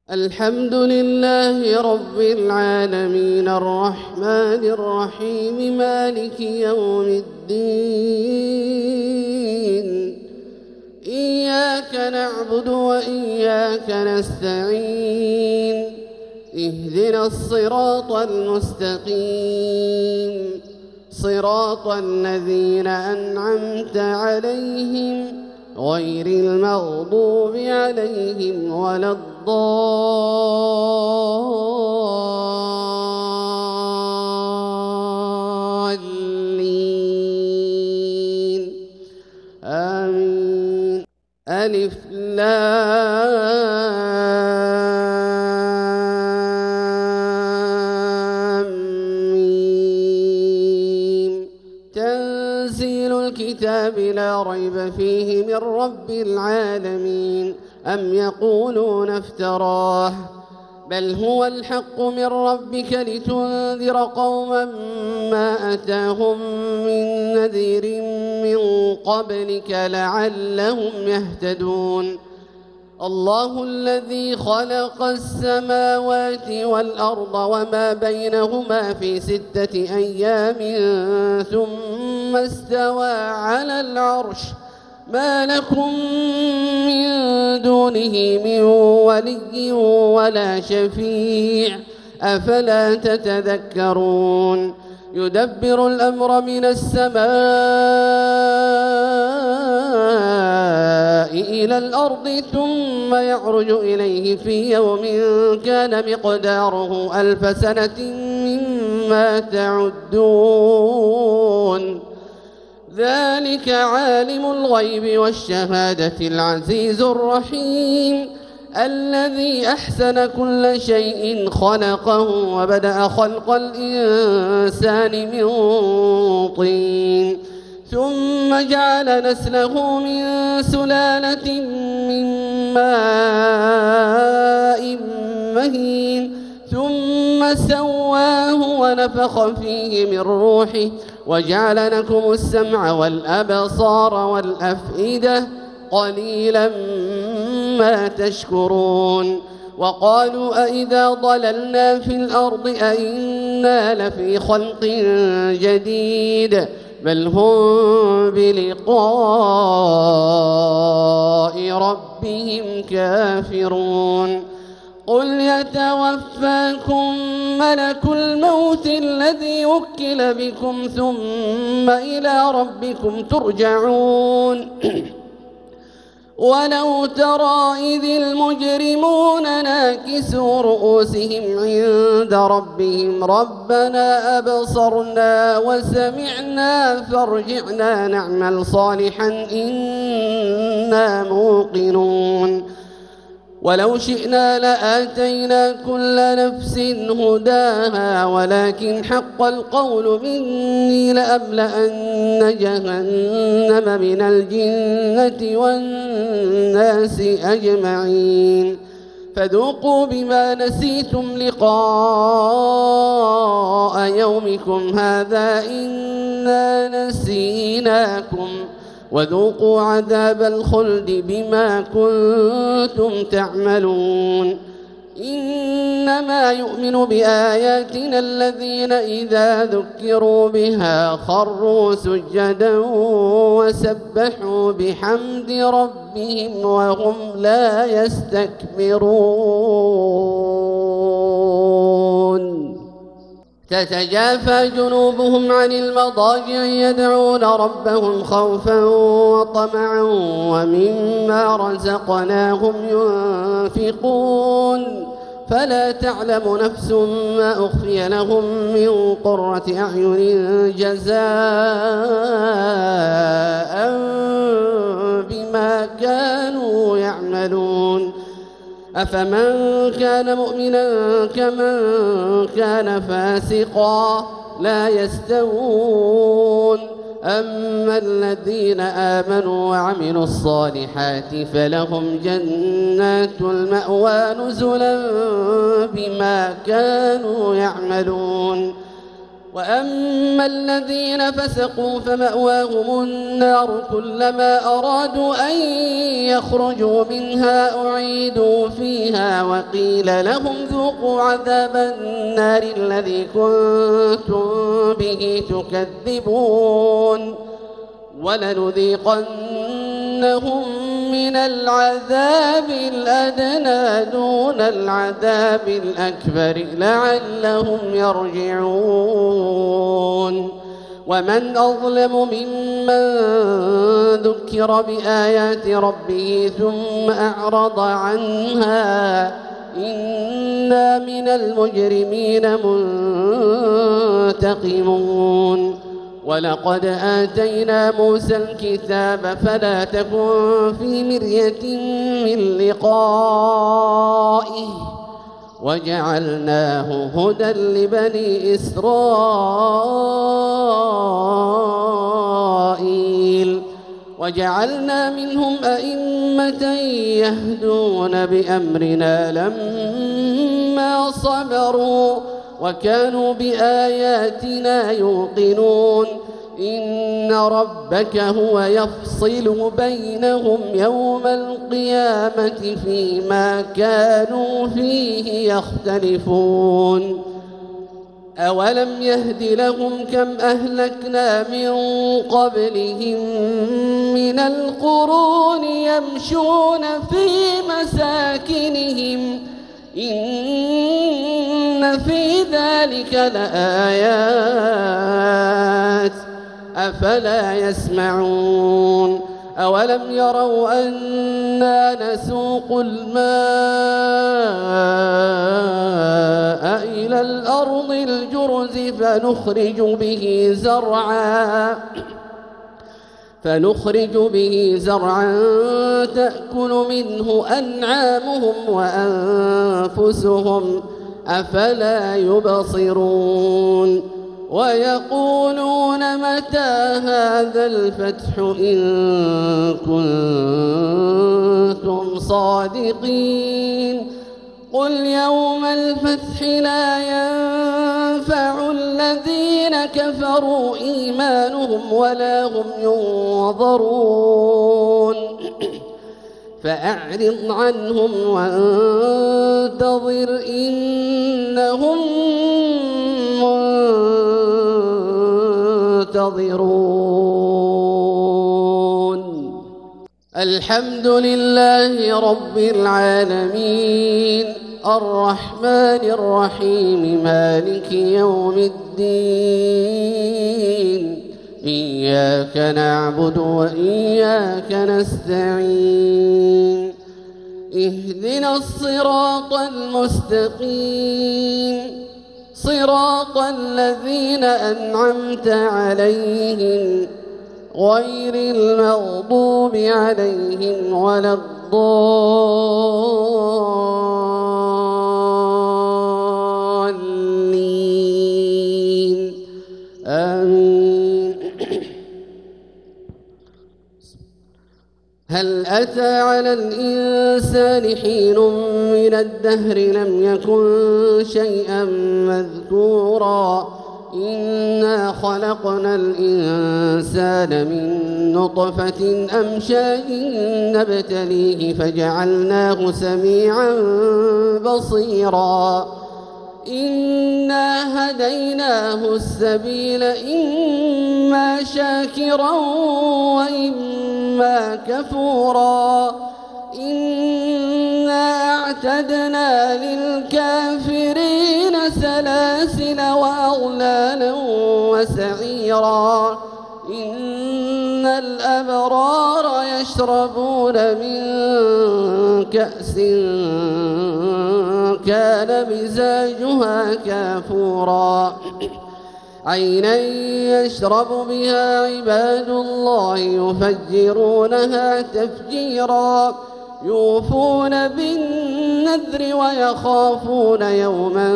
الحمد لله رب العالمين الرحمن الرحيم مالك يوم الدين. إياك نعبد وإياك نستعين. اهدنا الصراط المستقيم، صراط الذين أنعمت عليهم غير المغضوب عليهم ولا الضالين. آمين. ألف لام ميم. تنزيل الكتاب لا ريب فيه من رب العالمين. أم يقولون افتراه، بل هو الحق من ربك لتنذر قوما ما أتاهم من نذير من قبلك لعلهم يهتدون. الله الذي خلق السماوات والأرض وما بينهما في 6 أيام ثم استوى على العرش. ما لكم من دونه من ولي ولا شفيع، أفلا تتذكرون. يدبر الأمر من السماء إلى الأرض ثم يعرج إليه في يوم كان مقداره 1000 سنة مما تعدون. ذلك عالم الغيب والشهادة العزيز الرحيم، الذي أحسن كل شيء خلقه وبدأ خلق الإنسان من طين ثم جعل نسله من سلالة من ماء مهين ثم سواه ونفخ فيه من روحه وجعل لكم السمع والأبصار والأفئدة قليلا ما تشكرون. وقالوا أئذا ضللنا في الأرض أئنا لفي خلق جديد، بل هم بلقاء ربهم كافرون. قل يتوفاكم ملك الموت الذي وكل بكم ثم إلى ربكم ترجعون. ولو ترى إذ المجرمون ناكسوا رؤوسهم عند ربهم ربنا أبصرنا وسمعنا فارجعنا نعمل صالحا إنا موقنون. ولو شئنا لآتينا كل نفس هداها ولكن حق القول مني لأملأن جهنم من الجنة والناس أجمعين. فذوقوا بما نسيتم لقاء يومكم هذا إنا نسيناكم وذوقوا عذاب الخلد بما كنتم تعملون. إنما يؤمن بآياتنا الذين إذا ذكروا بها خروا سجدا وسبحوا بحمد ربهم وهم لا يستكبرون. تتجافى جنوبهم عن المضاجع يدعون ربهم خوفا وطمعا ومما رزقناهم ينفقون. فلا تعلم نفس ما أخفي لهم من قرة أعين جزاء بما كانوا يعملون. أفمن كان مؤمنا كمن كان فاسقا لا يستوون. أما الذين آمنوا وعملوا الصالحات فلهم جنات المأوى نزلا بما كانوا يعملون. وأما الذين فسقوا فمأواهم النار كلما أرادوا أن يخرجوا منها أعيدوا فيها وقيل لهم ذوقوا عذاب النار الذي كنتم به تكذبون ولنذيقنهم من العذاب الأدنى دون العذاب الأكبر لعلهم يرجعون ومن أظلم ممن ذكر بآيات ربه ثم أعرض عنها إنا من المجرمين منتقمون ولقد آتينا موسى الكتاب فلا تكن في مرية من لقائه وجعلناه هدى لبني إسرائيل وجعلنا منهم أئمة يهدون بأمرنا لما صبروا وكانوا بآياتنا يوقنون إن ربك هو يفصل بينهم يوم القيامة فيما كانوا فيه يختلفون أولم يهد لهم كم أهلكنا من قبلهم من القرون يمشون في مساكنهم إن في ذلك لآيات أفلا يسمعون أولم يروا أنا نسوق الماء إلى الأرض الجرز فنخرج به زرعا تأكل منه أنعامهم وأنفسهم أفلا يبصرون ويقولون متى هذا الفتح إن كنتم صادقين قل يوم الفتح لا ينفع الذين كفروا إيمانهم ولا هم ينظرون فأعرض عنهم وانتظر إنهم منتظرون الحمد لله رب العالمين الرحمن الرحيم مالك يوم الدين إياك نعبد وإياك نستعين اهدنا الصراط المستقيم صراط الذين أنعمت عليهم غير المغضوب عليهم ولا الضالين آمين. هل أتى على الإنسان حين من الدهر لم يكن شيئا مذكورا إنا خلقنا الإنسان من نطفة أمشاج نبتليه فجعلناه سميعا بصيرا إنا هديناه السبيل إما شاكرا وإما كفورا إنا أعتدنا للكافرين سلاسل وأغلالا وسعيرا إن الأبرار يشربون من كأس كان مزاجها كافورا عينا يشرب بها عباد الله يفجرونها تفجيرا يوفون بالنذر ويخافون يوما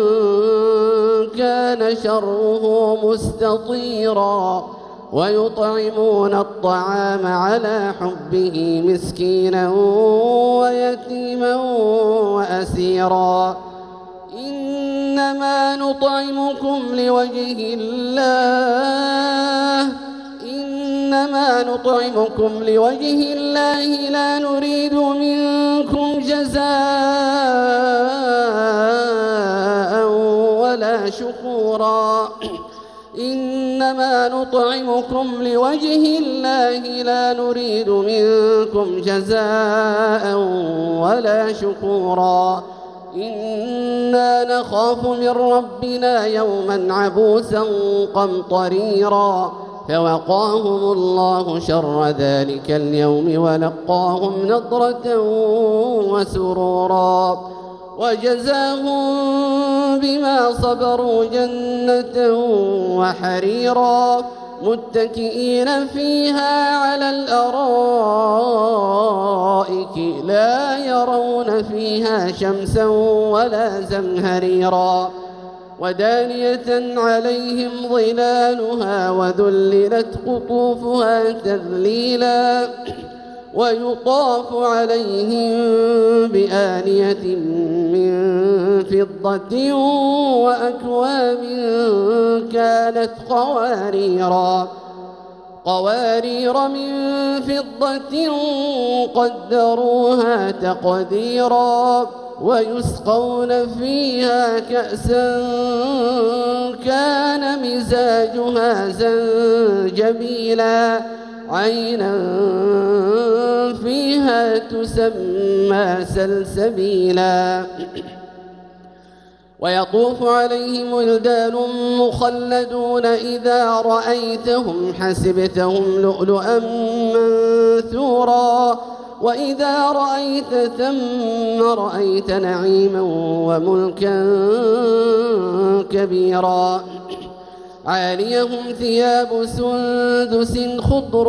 كان شره مستطيرا ويطعمون الطعام على حبه مسكينا ويتيما وأسيرا إنما نطعمكم لوجه الله لا نريد منكم جزاء ولا شكورا إنا نخاف من ربنا يوما عبوسا قمطريرا فوقاهم الله شر ذلك اليوم ولقاهم نضرة وسرورا وجزاهم بما صبروا جنة وحريرا متكئين فيها على الأرائك لا يرون فيها شمسا ولا زمهريرا ودانية عليهم ظلالها وذللت قطوفها تذليلا ويطاف عليهم بآنية من فضة وأكواب كانت قوارير من فضة قدروها تقديرا ويسقون فيها كأسا كان مزاجها زنجبيلا عينا فيها تسمى سلسبيلا ويطوف عليهم ولدان مخلدون إذا رأيتهم حسبتهم لؤلؤا منثورا وإذا رأيت ثم رأيت نعيما وملكا كبيرا عاليهم ثياب سندس خضر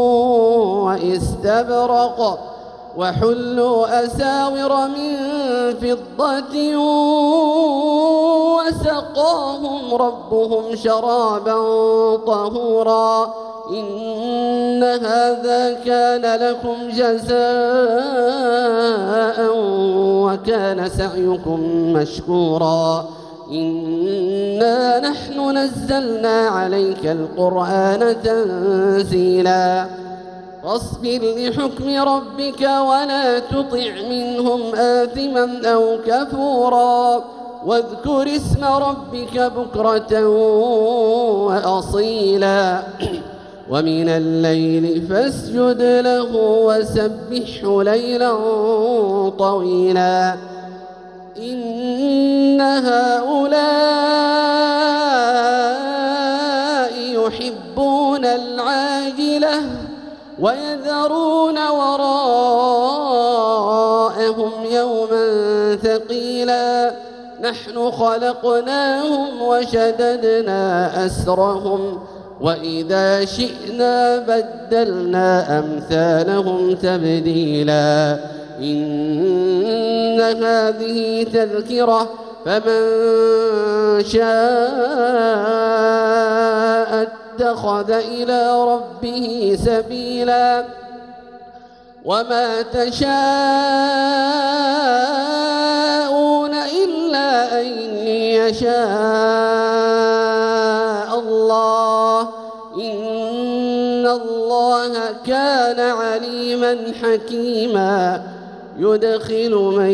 واستبرق وحلوا أساور من فضة وسقاهم ربهم شرابا طهورا إن هذا كان لكم جزاء وكان سعيكم مشكورا إنا نحن نزلنا عليك القرآن تنزيلا فاصبر لحكم ربك ولا تطع منهم آثما أو كفورا واذكر اسم ربك بكرة وأصيلا ومن الليل فاسجد له وسبحه ليلا طويلا إن هؤلاء يحبون العاجلة ويذرون وراءهم يوما ثقيلا نحن خلقناهم وشددنا أسرهم وإذا شئنا بدلنا أمثالهم تبديلا إن هذه تذكرة فمن شاء اتخذ إلى ربه سبيلا وما تشاءون إلا أن يشاء الله إن الله كان عليما حكيما يدخل من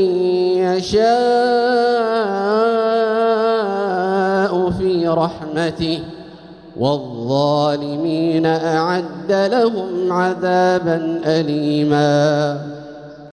يشاء في رحمته والظالمين أعد لهم عذابا أليما